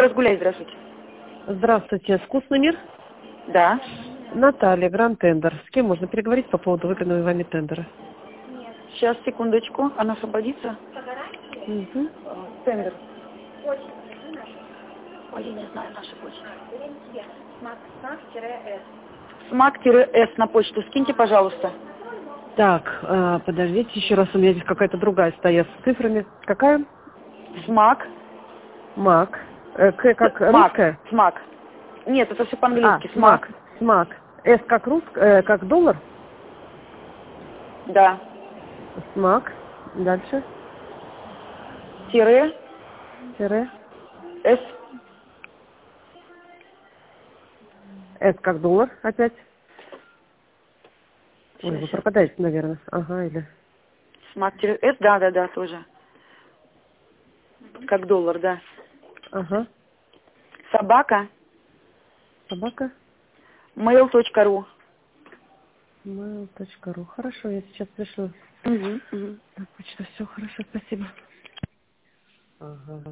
Разгуляй, здравствуйте. Здравствуйте. Вкусный мир? Да. Наталья, Гранд Тендер. С кем можно переговорить по поводу выгодного вами тендера? Сейчас, секундочку. Она освободится. Угу. Тендер. Ой, я не знаю нашу почту. Смак-с на почту. Скиньте, пожалуйста. Так, подождите, еще раз, у меня здесь какая-то другая стоит с цифрами. Какая? Смак. Мак. К как Смак. русская? Смак. Нет, это все по-английски. Смак. Смак. Смак. С как русская, как доллар? Да. Смак. Дальше. Тире. Тире. С. С как доллар опять. Ой, вы Сейчас. пропадаете, наверное. Ага, или... Смак-с. Да, тоже. Как доллар, да. Ага. Собака. Собака. mail.ru. mail.ru. Хорошо, я сейчас пришлю. Угу. Так, почта, все хорошо, спасибо. Ага.